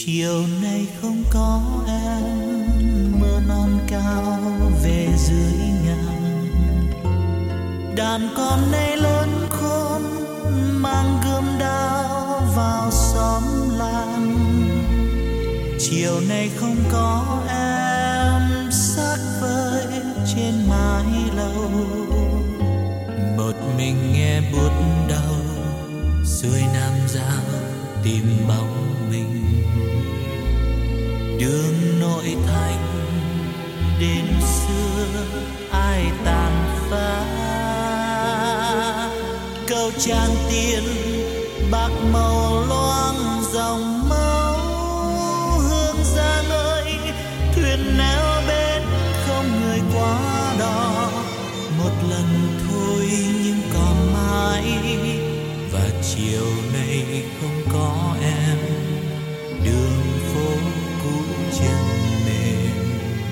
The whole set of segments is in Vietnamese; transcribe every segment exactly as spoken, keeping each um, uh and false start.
chiều nay không có em, mưa non cao về dưới ngàn. Đàn con nay lớn khôn mang gươm đao vào xóm làng. Chiều nay không có em, xác vơi trên mái lầu. Một mình nghe buốt đau, xuôi Nam Giao tìm bóng mình. Đường nội thành đến xưa ai tàn phá. Cầu Tràng Tiền bạc màu loang dòng máu. Hương Giang ơi, thuyền neo bên không người quá đò. Một lần thôi nhưng còn mãi. Và chiều nay không có em, đường phố cũ chân mềm.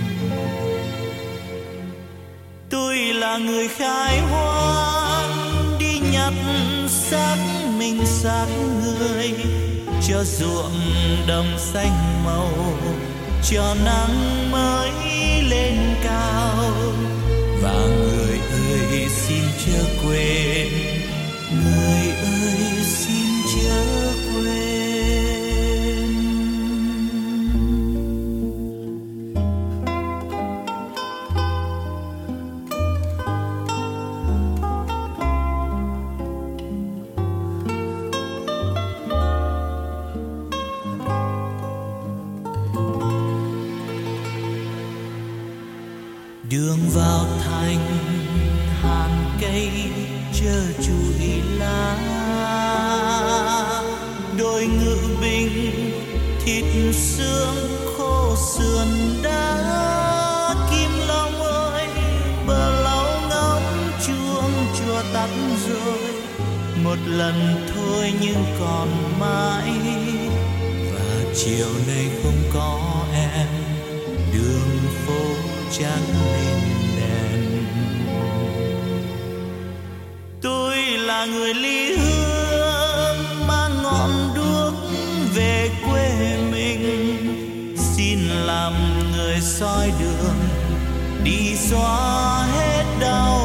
Tôi là người khai hoang đi nhặt xác mình xác người, cho ruộng đồng xanh màu, cho nắng mới lên cao. Và người ơi xin chớ quên, người ơi xin chớ quên. Đường vào thành hàng cây chơ chùi lá. Đôi ngự bình thịt xương khô sườn đá. Kim Long ơi, bờ lâu ngóng chuông chùa tắt rồi. Một lần thôi nhưng còn mãi. Và chiều nay không có em, đường phố trắng lên đèn. Tôi là người ly hương mang ngọn đuốc về quê mình. Xin làm người soi đường đi xóa hết đau